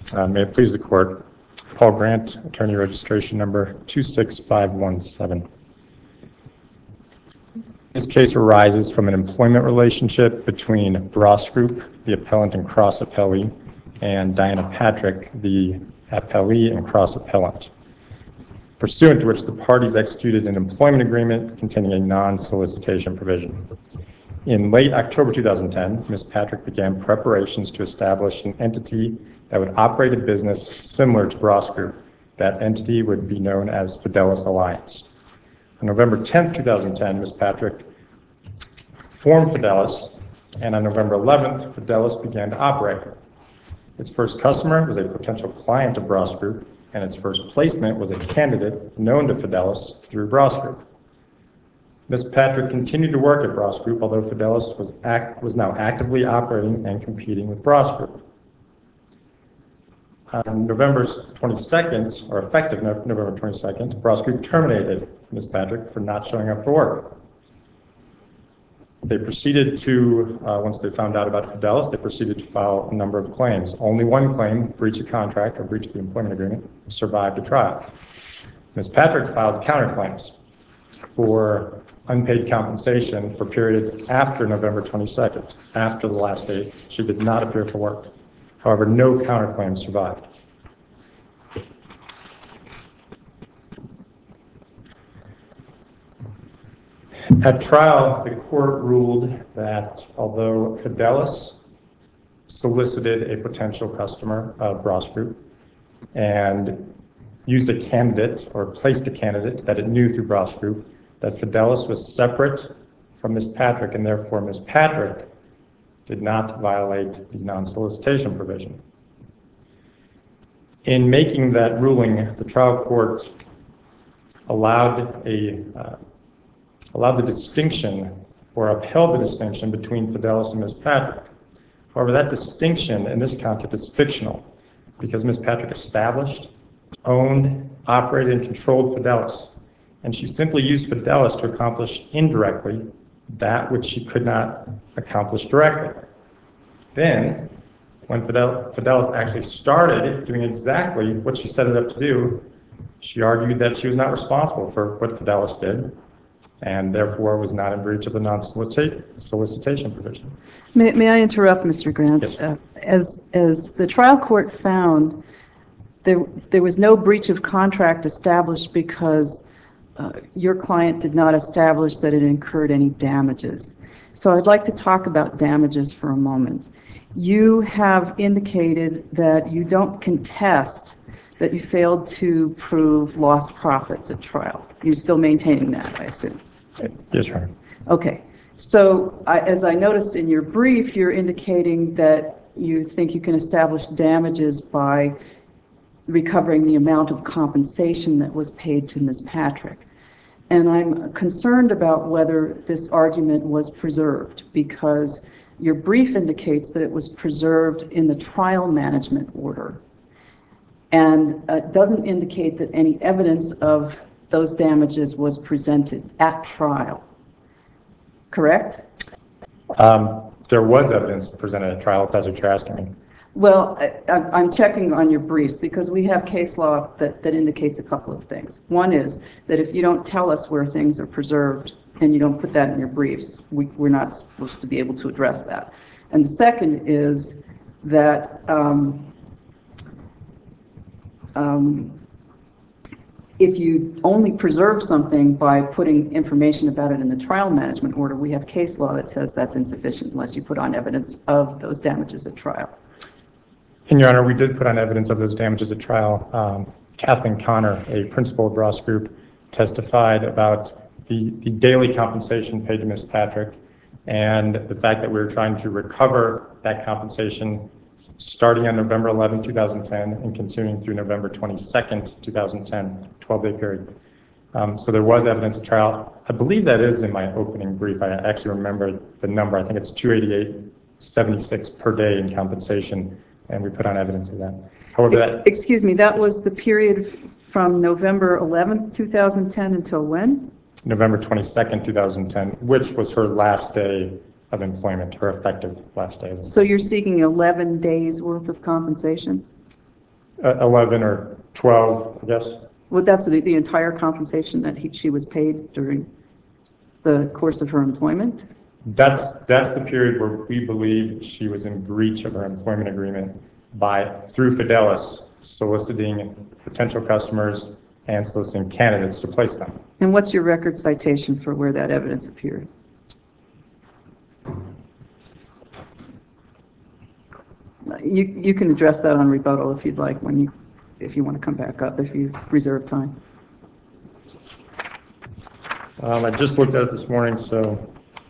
May it please the court. Paul Grant, attorney registration number 26517. This case arises from an employment relationship between Bross Group, the appellant and cross appellee, and Diana Patrick, the appellee and cross appellant, pursuant to which the parties executed an employment agreement containing a non-solicitation provision. In late October 2010, Ms. Patrick began preparations to establish an entity that would operate a business similar to Bross Group. That entity would be known as Fidelis Alliance. On November 10, 2010, Ms. Patrick formed Fidelis, and on November 11th, Fidelis began to operate. Its first customer was a potential client of Bross Group, and its first placement was a candidate known to Fidelis through Bross Group. Ms. Patrick continued to work at Bross Group, although Fidelis was now actively operating and competing with Bross Group. On November 22nd, or effective November 22nd, Bross Group terminated Ms. Patrick for not showing up for work. They proceeded to, once they found out about Fidelis, they proceeded to file a number of claims. Only one claim, breach of contract or breach of the employment agreement, survived a trial. Ms. Patrick filed counterclaims for unpaid compensation for periods after November 22nd, after the last date. She did not appear for work. However, no counterclaims survived. At trial, the court ruled that although Fidelis solicited a potential customer of Bross Group and used a candidate or placed a candidate that it knew through Bross Group, that Fidelis was separate from Ms. Patrick, and therefore Ms. Patrick did not violate the non-solicitation provision. In making that ruling, the trial court allowed the distinction or upheld the distinction between Fidelis and Ms. Patrick. However, that distinction in this context is fictional because Ms. Patrick established, owned, operated, and controlled Fidelis, and she simply used Fidelis to accomplish indirectly that which she could not accomplish directly. Then, when Fidelis actually started doing exactly what she set it up to do, she argued that she was not responsible for what Fidelis did, and therefore was not in breach of the non-solicitation provision. May I interrupt, Mr. Grant? Yes. As the trial court found, there was no breach of contract established because your client did not establish that it incurred any damages. So I'd like to talk about damages for a moment. You have indicated that you don't contest that you failed to prove lost profits at trial. You're still maintaining that, I assume? Yes, Your Honor. Okay. So as I noticed in your brief, you're indicating that you think you can establish damages by recovering the amount of compensation that was paid to Ms. Patrick. And I'm concerned about whether this argument was preserved because your brief indicates that it was preserved in the trial management order and doesn't indicate that any evidence of those damages was presented at trial. Correct? There was evidence presented at trial, if that's what you're asking me. Well, I'm checking on your briefs because we have case law that indicates a couple of things. One is that if you don't tell us where things are preserved and you don't put that in your briefs, we're not supposed to be able to address that. And the second is that if you only preserve something by putting information about it in the trial management order, we have case law that says that's insufficient unless you put on evidence of those damages at trial. And Your Honor, we did put on evidence of those damages at trial. Kathleen Connor, a principal of Bross Group, testified about the daily compensation paid to Ms. Patrick and the fact that we were trying to recover that compensation starting on November 11, 2010 and continuing through November 22nd, 2010, 12-day period. So there was evidence at trial. I believe that is in my opening brief. I actually remember the number. I think it's $288.76 per day in compensation, and we put on evidence of that. However, Excuse me, that was the period from November 11th, 2010 until when? November 22nd, 2010, which was her last day of employment, her effective last day. So you're seeking 11 days worth of compensation? 11 or 12, I guess. Well, that's the entire compensation that she was paid during the course of her employment? That's the period where we believe she was in breach of her employment agreement through Fidelis, soliciting potential customers and soliciting candidates to place them. And what's your record citation for where that evidence appeared? You can address that on rebuttal if you'd like, if you want to come back up, if you reserve time. I just looked at it this morning, so.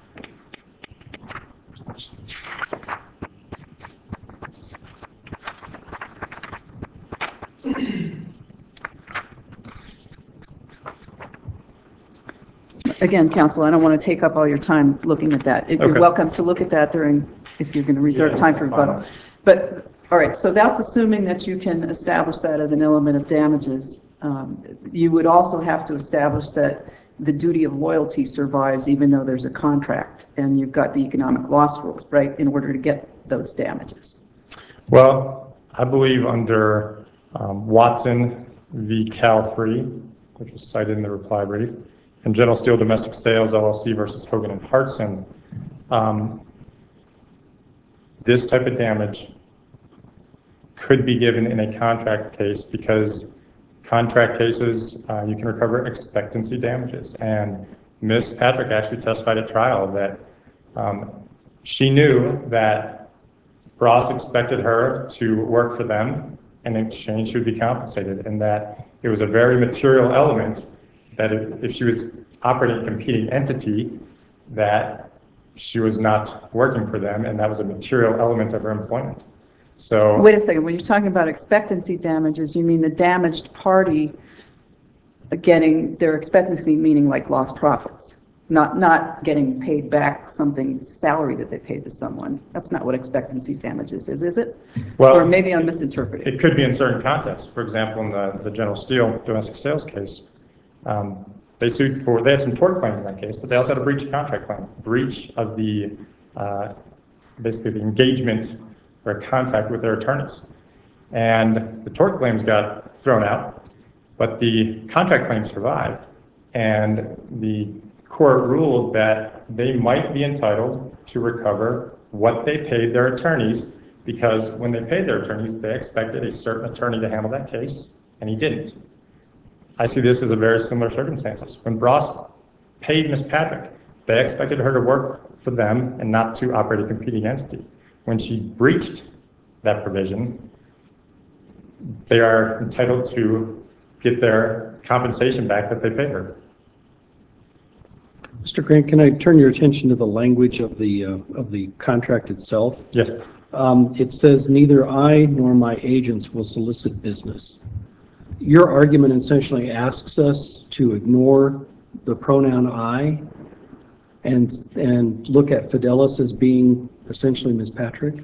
Again, counsel, I don't want to take up all your time looking at that. You're Okay. welcome to look at that if you're going to reserve time for rebuttal. But, all right, so that's assuming that you can establish that as an element of damages. You would also have to establish that the duty of loyalty survives even though there's a contract, and you've got the economic loss rule, right, in order to get those damages. Well, I believe under Watson v. Cal 3, which was cited in the reply brief, and General Steel Domestic Sales, LLC versus Hogan and Hartson, this type of damage could be given in a contract case because contract cases, you can recover expectancy damages. And Ms. Patrick actually testified at trial that she knew that Ross expected her to work for them, and in exchange she would be compensated, and that it was a very material element that if she was operating a competing entity, that she was not working for them, and that was a material element of her employment. So wait a second, when you're talking about expectancy damages, you mean the damaged party getting their expectancy, meaning like lost profits, not getting paid back something, salary that they paid to someone. That's not what expectancy damages is it? Well, or maybe I'm misinterpreting. It could be in certain contexts. For example, in the General Steel domestic sales case, they had some tort claims in that case, but they also had a breach of contract claim, breach of basically the engagement or a contract with their attorneys. And the tort claims got thrown out, but the contract claims survived. And the court ruled that they might be entitled to recover what they paid their attorneys, because when they paid their attorneys, they expected a certain attorney to handle that case, and he didn't. I see this as a very similar circumstances. When Ross paid Ms. Patrick, they expected her to work for them and not to operate a competing entity. When she breached that provision, they are entitled to get their compensation back that they paid her. Mr. Grant, can I turn your attention to the language of the contract itself? Yes. It says, neither I nor my agents will solicit business. Your argument essentially asks us to ignore the pronoun I and look at Fidelis as being essentially Ms. Patrick?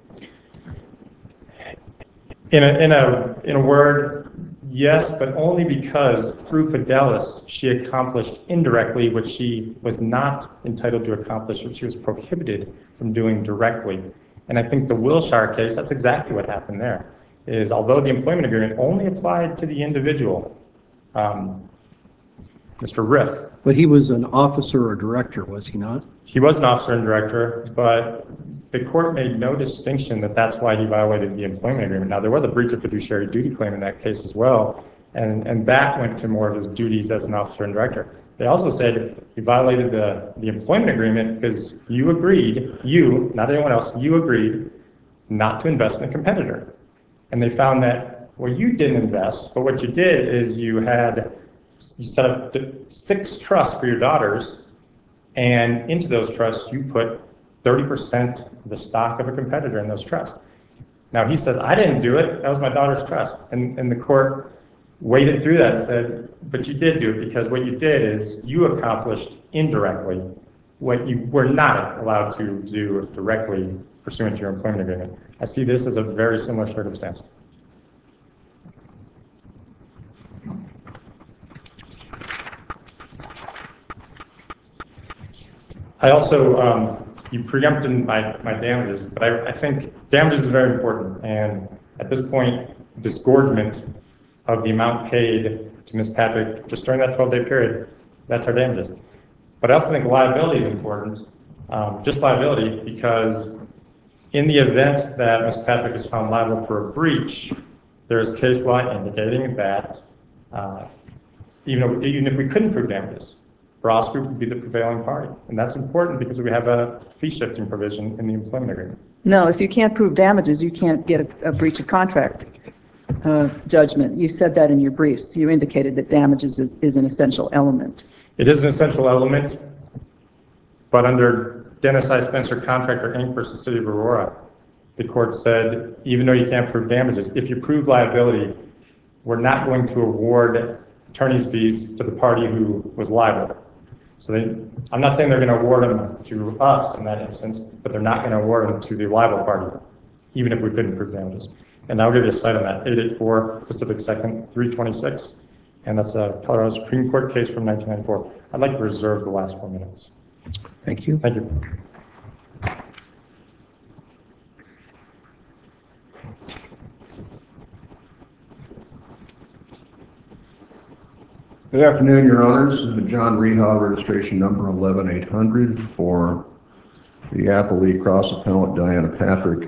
In a word, yes, but only because through Fidelis she accomplished indirectly what she was not entitled to accomplish, what she was prohibited from doing directly. And I think the Wilshire case, that's exactly what happened there, is although the employment agreement only applied to the individual, Mr. Riff. But he was an officer or director, was he not? He was an officer and director, but the court made no distinction that that's why he violated the employment agreement. Now, there was a breach of fiduciary duty claim in that case as well, and that went to more of his duties as an officer and director. They also said he violated the employment agreement because you agreed, not anyone else, you agreed not to invest in a competitor. And they found that, well, you didn't invest, but what you did is you set up 6 trusts for your daughters, and into those trusts you put 30% of the stock of a competitor in those trusts. Now he says, I didn't do it, that was my daughter's trust. And the court waded through that and said, but you did do it because what you did is you accomplished indirectly what you were not allowed to do directly pursuant to your employment agreement. I see this as a very similar circumstance. I also, you preempted my damages, but I think damages is very important. And at this point, disgorgement of the amount paid to Ms. Patrick just during that 12-day period. That's our damages. But I also think liability is important, just liability, because in the event that Ms. Patrick is found liable for a breach, there's case law indicating that even if we couldn't prove damages, Ross Group would be the prevailing party. And that's important because we have a fee shifting provision in the employment agreement. No, if you can't prove damages, you can't get a breach of contract judgment. You said that in your briefs. You indicated that damages is an essential element. It is an essential element, but under Dennis I. Spencer Contractor, Inc. versus City of Aurora, the court said, even though you can't prove damages, if you prove liability, we're not going to award attorney's fees to the party who was liable. So I'm not saying they're going to award them to us in that instance, but they're not going to award them to the liable party, even if we couldn't prove damages. And I'll give you a cite on that, 884 Pacific 2nd, 326. And that's a Colorado Supreme Court case from 1994. I'd like to reserve the last 4 minutes. Thank you. Thank you. Good afternoon, Your Honors. John Reha, registration number 11800 for the appellee cross appellant Diana Patrick.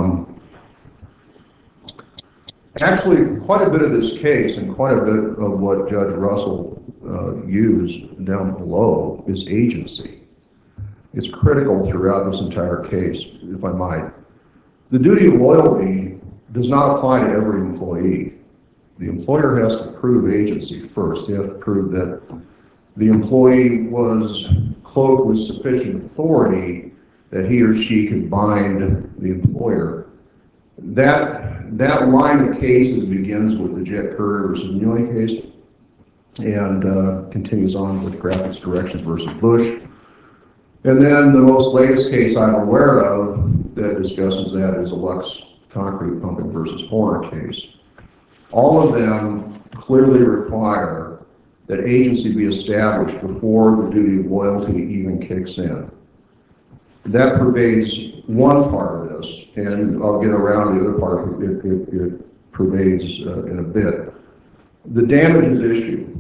Actually, quite a bit of this case and quite a bit of what Judge Russell used down below is agency. It's critical throughout this entire case, if I might. The duty of loyalty does not apply to every employee. The employer has to prove agency first. They have to prove that the employee was cloaked with sufficient authority that he or she could bind the employer. That line of cases begins with the Jet Courier versus Neely case and continues on with Graphics Directions versus Bush. And then the most latest case I'm aware of that discusses that is a Lux Concrete Pumping versus Horner case. All of them clearly require that agency be established before the duty of loyalty even kicks in. That pervades one part of this, and I'll get around the other part it pervades in a bit. The damages issue.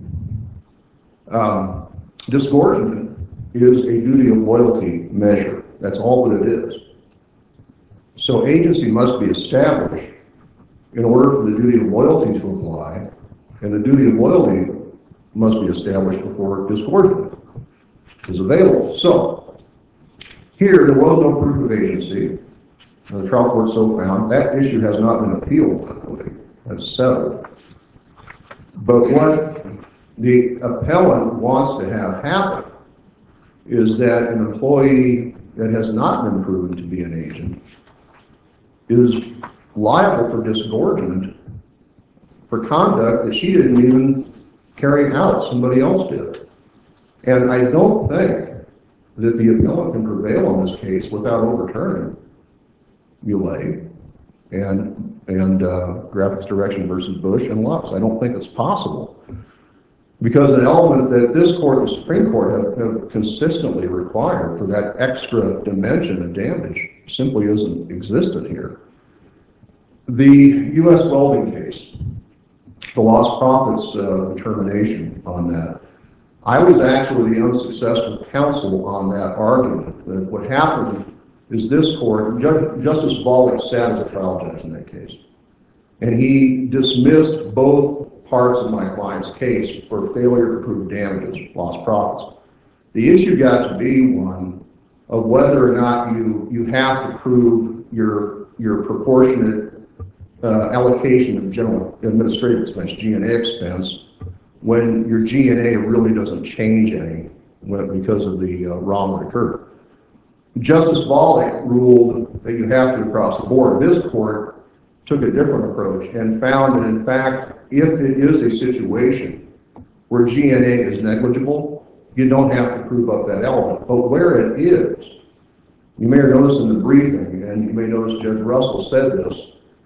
Disgorgement is a duty of loyalty measure. That's all that it is. So agency must be established in order for the duty of loyalty to apply, and the duty of loyalty must be established before disgorgement is available. So here, there was no proof of agency. The trial court so found. That issue has not been appealed, by the way. That's settled. But what the appellant wants to have happen is that an employee that has not been proven to be an agent is liable for disgorgement for conduct that she didn't even carry out, somebody else did. And I don't think that the appellant can prevail on this case without overturning Muley and Graphics Direction versus Bush and Lux. I don't think it's possible. Because an element that this court and the Supreme Court have consistently required for that extra dimension of damage simply isn't existent here. The U.S. welding case, the lost profits determination on that, I was actually the unsuccessful counsel on that argument. That what happened is this court, Justice Volokh sat as a trial judge in that case, and he dismissed both parts of my client's case for failure to prove damages, lost profits. The issue got to be one of whether or not you have to prove your proportionate allocation of general administrative expense, G&A expense, when your G&A really doesn't change any because of the wrong that occurred. Justice Volokh ruled that you have to across the board. This court took a different approach and found that, in fact, if it is a situation where G&A is negligible, you don't have to prove up that element. But where it is, you may have noticed in the briefing, and you may notice Judge Russell said this,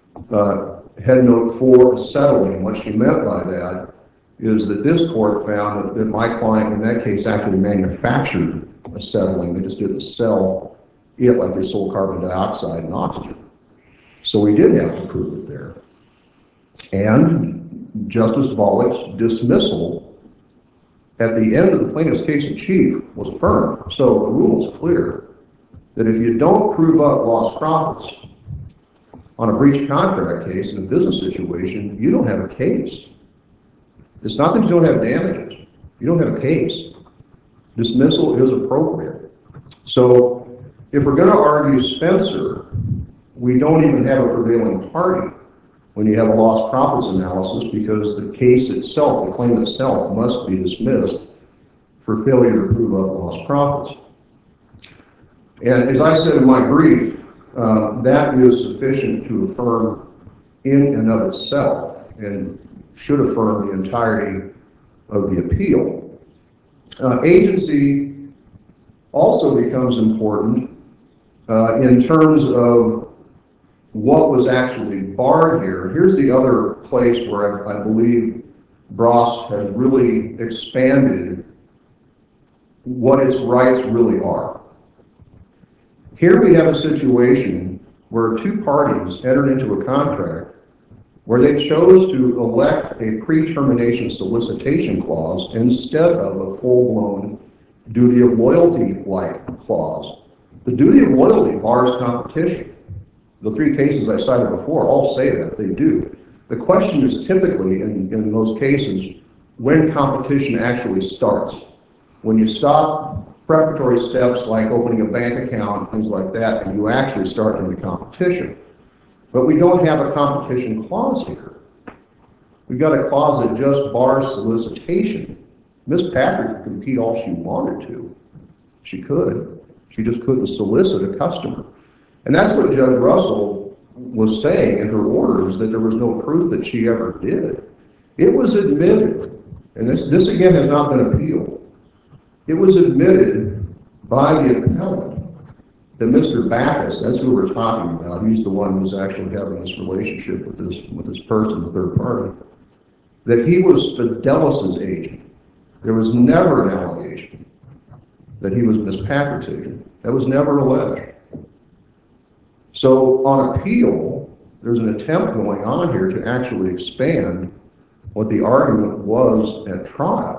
head note 4, settling. What she meant by that is that this court found that my client in that case actually manufactured a settling. They just didn't sell it like they sold carbon dioxide and oxygen. So we did have to prove it there. And Justice Volok's dismissal at the end of the plaintiff's case in chief was affirmed. So the rule is clear that if you don't prove up lost profits on a breach of contract case in a business situation, you don't have a case. It's not that you don't have damages. You don't have a case. Dismissal is appropriate. So if we're going to argue Spencer, we don't even have a prevailing party when you have a lost profits analysis, because the case itself, the claim itself, must be dismissed for failure to prove up lost profits. And as I said in my brief, that is sufficient to affirm in and of itself, and should affirm the entirety of the appeal. Agency also becomes important in terms of what was actually barred here. Here's the other place where I believe Bross has really expanded what its rights really are. Here we have a situation where two parties entered into a contract where they chose to elect a pre-termination solicitation clause instead of a full-blown duty of loyalty-like clause. The duty of loyalty bars competition. The three cases I cited before all say that, they do. The question is typically, in most cases, when competition actually starts. When you stop preparatory steps like opening a bank account, things like that, and you actually start into competition. But we don't have a competition clause here. We've got a clause that just bars solicitation. Ms. Patrick could compete all she wanted to. She could. She just couldn't solicit a customer. And that's what Judge Russell was saying in her orders, that there was no proof that she ever did. It was admitted, and this again has not been appealed. It was admitted by the appellant that Mr. Backus, that's who we're talking about, he's the one who's actually having this relationship with this person, the third party, that he was Fidelis's agent. There was never an allegation that he was Ms. Patrick's agent. That was never alleged. So on appeal, there's an attempt going on here to actually expand what the argument was at trial.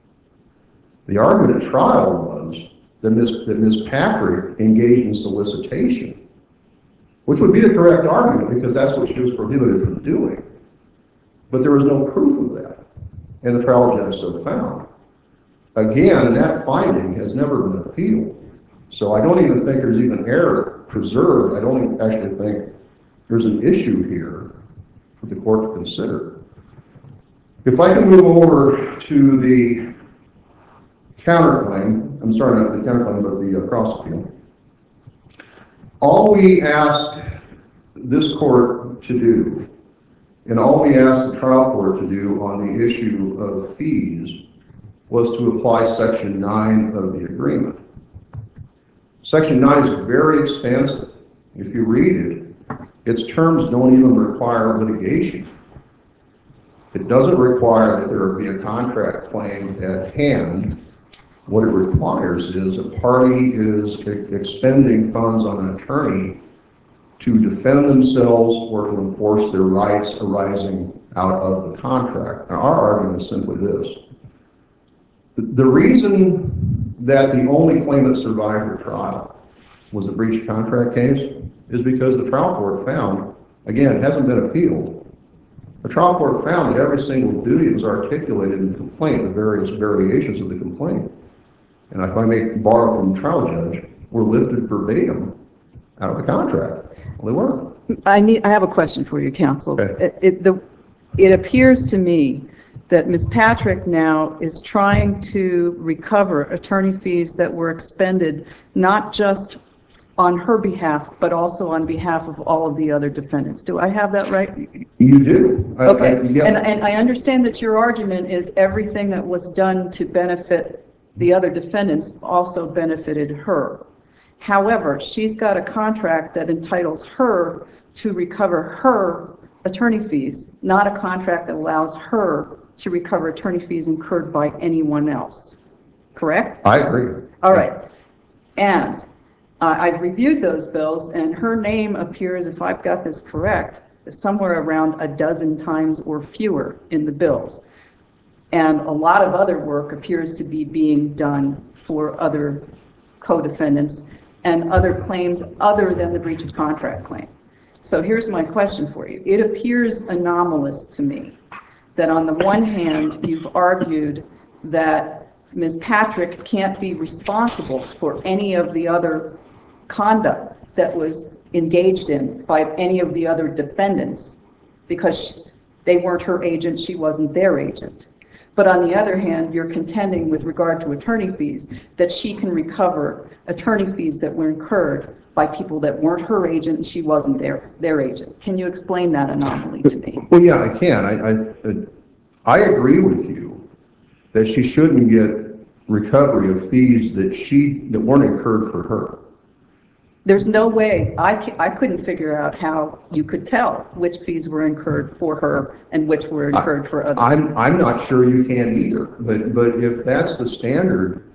The argument at trial was that Ms. Patrick engaged in solicitation, which would be the correct argument because that's what she was prohibited from doing. But there was no proof of that, and the trial judge so found. Again, that finding has never been appealed. So I don't even think there's even error preserved. I don't actually think there's an issue here for the court to consider. If I can move over to the counterclaim, I'm sorry, not the counterclaim, but the cross appeal. All we asked this court to do, and all we asked the trial court to do on the issue of fees, was to apply Section 9 of the agreement. Section 9 is very expansive. If you read it, its terms don't even require litigation. It doesn't require that there be a contract claim at hand. What it requires is a party is expending funds on an attorney to defend themselves or to enforce their rights arising out of the contract. Now, our argument is simply this. The reason that the only claim that survived the trial was a breach of contract case is because the trial court found, again, it hasn't been appealed. The trial court found that every single duty was articulated in the complaint, the various variations of the complaint. And if I may borrow from the trial judge, were lifted verbatim out of the contract. Well, they weren't. I have a question for you, counsel. Okay. It appears to me that Ms. Patrick now is trying to recover attorney fees that were expended not just on her behalf, but also on behalf of all of the other defendants. Do I have that right? You do. Okay. Yeah. And I understand that your argument is everything that was done to benefit the other defendants also benefited her. However, she's got a contract that entitles her to recover her attorney fees, not a contract that allows her to recover attorney fees incurred by anyone else. Correct? I agree. All right. And I've reviewed those bills, and her name appears, if I've got this correct, somewhere around a dozen times or fewer in the bills. And a lot of other work appears to be being done for other co-defendants and other claims other than the breach of contract claim. So here's my question for you. It appears anomalous to me that on the one hand, you've argued that Ms. Patrick can't be responsible for any of the other conduct that was engaged in by any of the other defendants because they weren't her agent, she wasn't their agent. But on the other hand, you're contending with regard to attorney fees that she can recover attorney fees that were incurred by people that weren't her agent and she wasn't their agent. Can you explain that anomaly to me? Well, yeah, I can. I agree with you that she shouldn't get recovery of fees that weren't incurred for her. There's no way, I couldn't figure out how you could tell which fees were incurred for her and which were incurred for others. I'm not sure you can either, but if that's the standard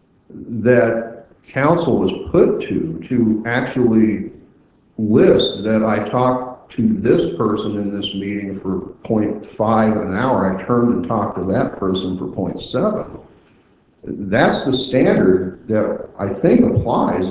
that counsel was put to actually list that I talked to this person in this meeting for 0.5 an hour, I turned and talked to that person for 0.7. That's the standard that I think applies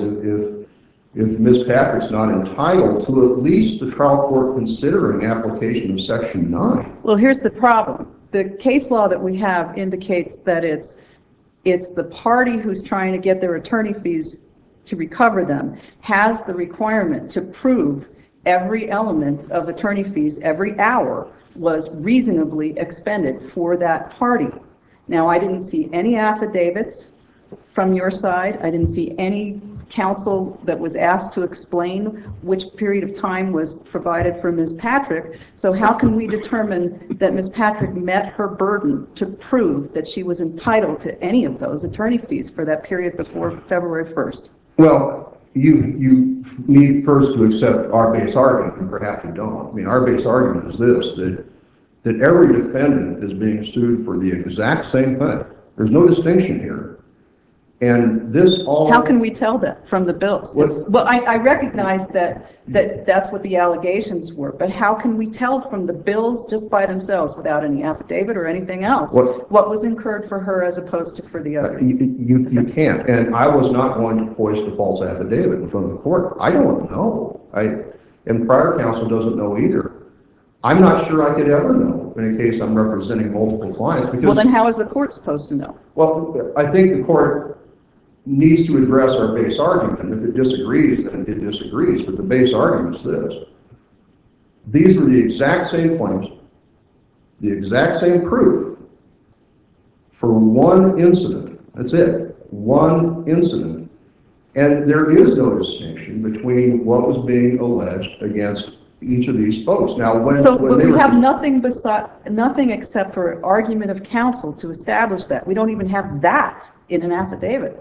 if Ms. Patrick's not entitled to at least the trial court considering application of Section 9. Well, here's the problem. The case law that we have indicates that it's the party who's trying to get their attorney fees to recover them has the requirement to prove every element of attorney fees every hour was reasonably expended for that party. Now, I didn't see any affidavits from your side. I didn't see any counsel that was asked to explain which period of time was provided for Ms. Patrick. So how can we determine that Ms. Patrick met her burden to prove that she was entitled to any of those attorney fees for that period before February 1st? Well, you need first to accept our base argument, and perhaps you don't. I mean, our base argument is this, that every defendant is being sued for the exact same thing. There's no distinction here. And this all... How can we tell that from the bills? Well, I recognize that's what the allegations were, but how can we tell from the bills just by themselves without any affidavit or anything else what was incurred for her as opposed to for the other? You can't. And I was not going to hoist a false affidavit in front of the court. I don't know. And prior counsel doesn't know either. I'm not sure I could ever know in a case I'm representing multiple clients. Because, well, then how is the court supposed to know? Well, I think the court needs to address our base argument. If it disagrees, then it disagrees. But the base argument is this. These are the exact same claims, the exact same proof for one incident. That's it. One incident. And there is no distinction between what was being alleged against each of these folks. Now, when we have nothing except for argument of counsel to establish that. We don't even have that in an affidavit.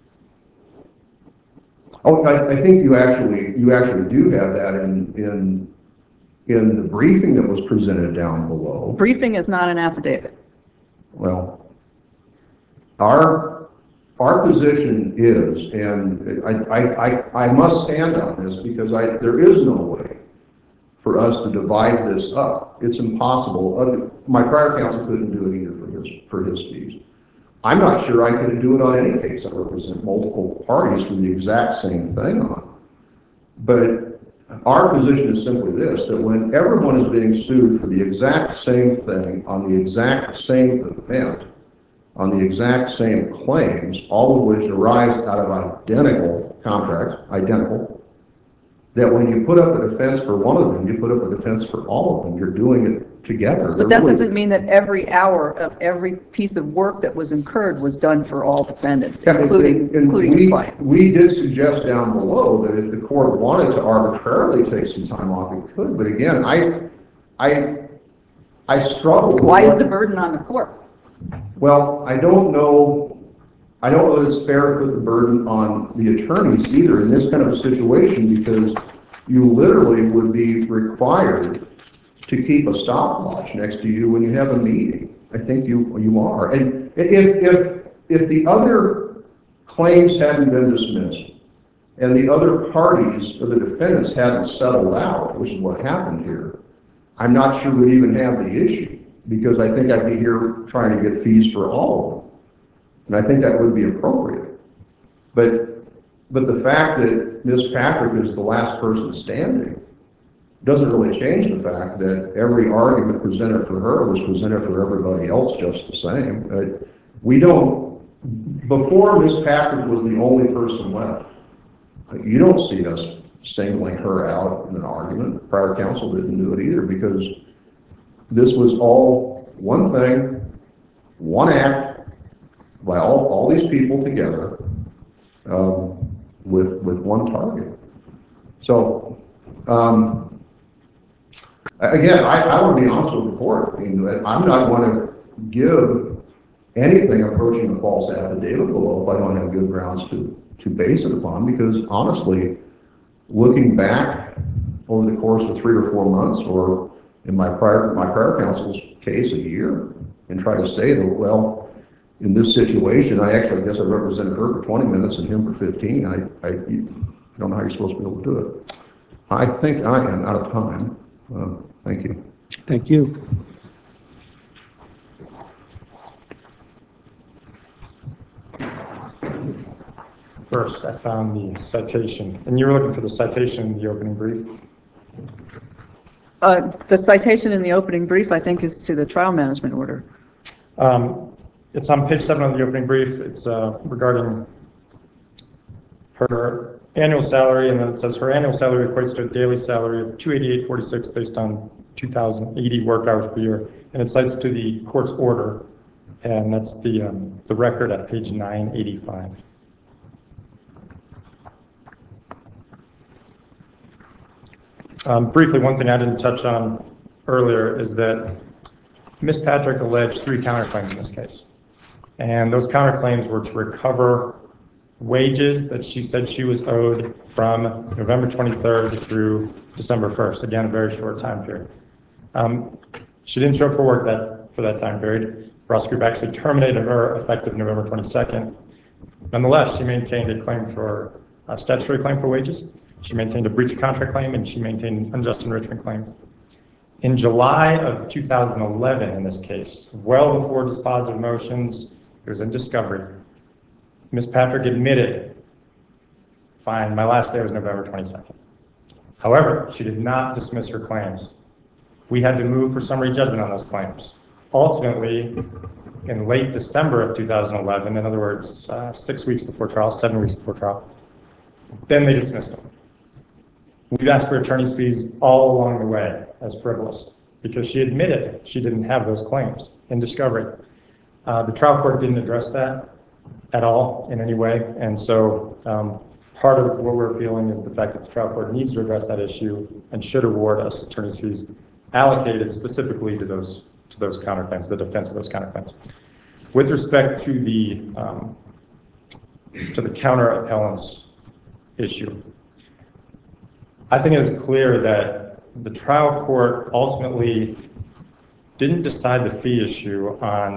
Oh, I think you actually do have that in the briefing that was presented down below. Briefing is not an affidavit. Well, our position is, and I must stand on this because there is no way for us to divide this up. It's impossible. My prior counsel couldn't do it either for his fees. I'm not sure I could do it on any case I represent multiple parties for the exact same thing on. But our position is simply this, that when everyone is being sued for the exact same thing on the exact same event, on the exact same claims, all of which arise out of identical contracts, that when you put up a defense for one of them, you put up a defense for all of them. You're doing it together. But that doesn't mean that every hour of every piece of work that was incurred was done for all defendants, including the client. We did suggest down below that if the court wanted to arbitrarily take some time off, it could. But again, I struggle with... Why is the burden on the court? Well, I don't know that it's fair to put the burden on the attorneys either in this kind of a situation, because you literally would be required to keep a stopwatch next to you when you have a meeting. I think you are. And if the other claims hadn't been dismissed and the other parties or the defendants hadn't settled out, which is what happened here, I'm not sure we'd even have the issue, because I think I'd be here trying to get fees for all of them. And I think that would be appropriate. But the fact that Ms. Patrick is the last person standing doesn't really change the fact that every argument presented for her was presented for everybody else just the same. We don't, before Ms. Patrick was the only person left, you don't see us singling her out in an argument. Prior counsel didn't do it either, because this was all one thing, one act by all these people together, with one target. So, again, I want to be honest with the court. I mean, I'm not going to give anything approaching a false affidavit below if I don't have good grounds to base it upon, because honestly, looking back over the course of 3 or 4 months, or in my prior counsel's case, a year, and try to say that, well, in this situation, I guess I represented her for 20 minutes and him for 15. I don't know how you're supposed to be able to do it. I think I am out of time. Thank you. Thank you. First, I found the citation, and you were looking for the citation in the opening brief. The citation in the opening brief, I think, is to the trial management order. It's on page 7 of the opening brief. It's regarding her annual salary, and then it says her annual salary equates to a daily salary of $288.46 based on 2,080 work hours per year, and it cites to the court's order, and that's the record at page 985. Briefly, one thing I didn't touch on earlier is that Ms. Patrick alleged 3 counterclaims in this case. And those counterclaims were to recover wages that she said she was owed from November 23rd through December 1st. Again, a very short time period. She didn't show up for work for that time period. Ross Group actually terminated her effective November 22nd. Nonetheless, she maintained a statutory claim for wages. She maintained a breach of contract claim, and she maintained an unjust enrichment claim. In July of 2011, in this case, well before dispositive motions, it was in discovery, Ms. Patrick admitted, fine, my last day was November 22nd. However, she did not dismiss her claims. We had to move for summary judgment on those claims. Ultimately, in late December of 2011, in other words, 6 weeks before trial, 7 weeks before trial, then they dismissed them. We've asked for attorney's fees all along the way as frivolous, because she admitted she didn't have those claims in discovery. The trial court didn't address that at all in any way, and so part of what we're appealing is the fact that the trial court needs to address that issue and should award us attorney's fees allocated specifically to those counterclaims, the defense of those counterclaims. With respect to the counter appellants issue, I think it is clear that the trial court ultimately didn't decide the fee issue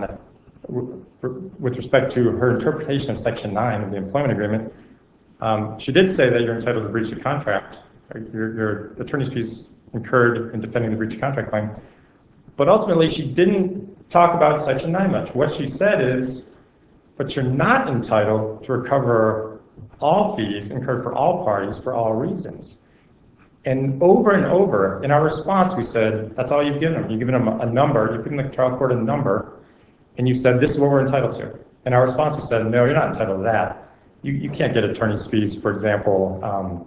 with respect to her interpretation of Section 9 of the employment agreement. She did say that you're entitled to breach of contract. Your attorney's fees incurred in defending the breach of contract claim. But ultimately, she didn't talk about Section 9 much. What she said is, but you're not entitled to recover all fees incurred for all parties for all reasons. And over, in our response, we said, that's all you've given them. You've given them a number, you've given the trial court a number, and you said, this is what we're entitled to. In our response, we said, no, you're not entitled to that. You can't get attorney's fees, for example,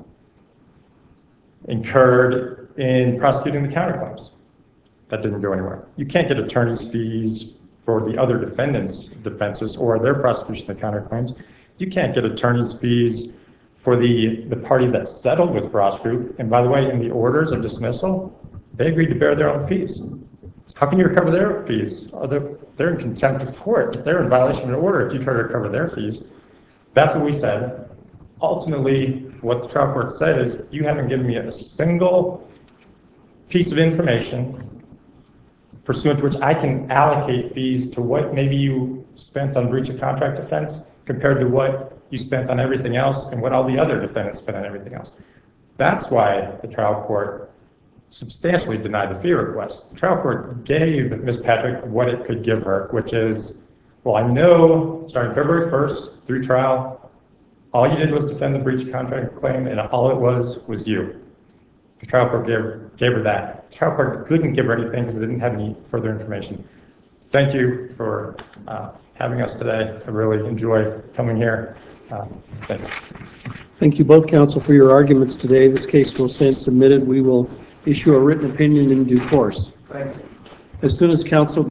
incurred in prosecuting the counterclaims. That didn't go anywhere. You can't get attorney's fees for the other defendants' defenses or their prosecution of counterclaims. You can't get attorney's fees for the parties that settled with Ross Group. And by the way, in the orders of dismissal, they agreed to bear their own fees. How can you recover their fees? They're in contempt of court. They're in violation of the order if you try to recover their fees. That's what we said. Ultimately, what the trial court said is, you haven't given me a single piece of information pursuant to which I can allocate fees to what maybe you spent on breach of contract defense compared to what you spent on everything else and what all the other defendants spent on everything else. That's why the trial court substantially denied the fee request. The trial court gave Ms. Patrick what it could give her, which is, well, I know starting February 1st through trial, all you did was defend the breach of contract claim, and all it was you. The trial court gave her that. The trial court couldn't give her anything because it didn't have any further information. Thank you for having us today. I really enjoy coming here. Thank you. Thank you both, counsel, for your arguments today. This case will stand submitted. We will issue a written opinion in due course. Right. As soon as counsel